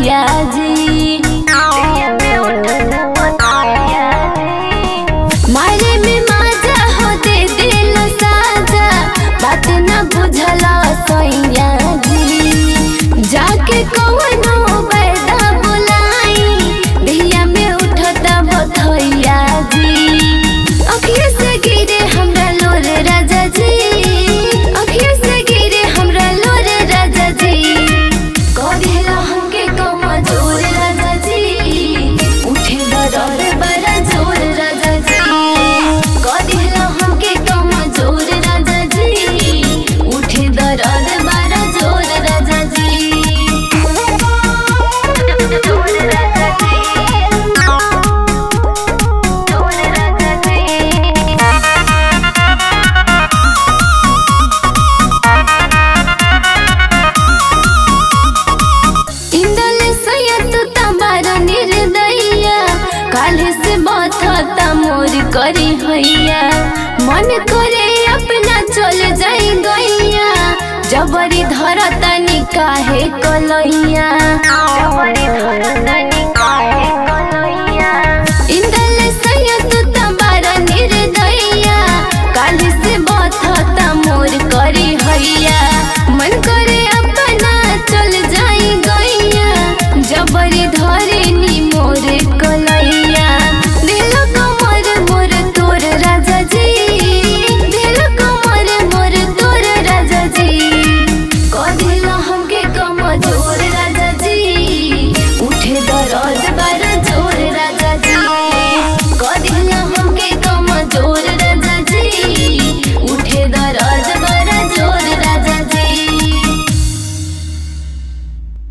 बधैया जी। मारे में माजा हो दे दिल साजा, बात न बुझला सैया जी। जाके कौनो बैदा बुलाई, दहिया में उठता बधैया जी। अखिया से गिरे हमरा लोर राजा जी, अखिया से गिरे हमरा लोर राजा जी। करेला हमके कमजोर राजा जी, उठे दरद बड़ा जोर राजा जी। करेला हमके कमजोर राजा जी, उठे दरद बड़ा जोर राजा जी। जोर राजा जी, जोर राजा जी। इंदल सैयद तमारा निर्दया, काले से बथता मोर करी हैया। मन करे अपना चल जाई गैया, जबरी धरता निकाहे कलैया।